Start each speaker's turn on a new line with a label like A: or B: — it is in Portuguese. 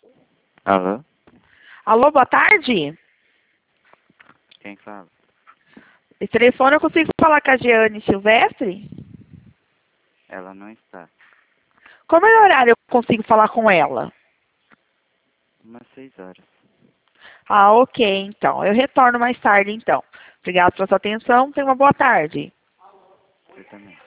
A: Alô?
B: Alô, boa tarde.
A: Quem fala?
B: Esse telefone eu consigo falar com a Jeane Silvestre?
A: Ela não está.
B: Qual é o horário eu consigo falar com ela?
A: Umas 6 horas.
B: Ah, ok, então. Eu retorno mais tarde, então. Obrigado pela sua atenção. Tenha uma boa tarde.
A: Você também.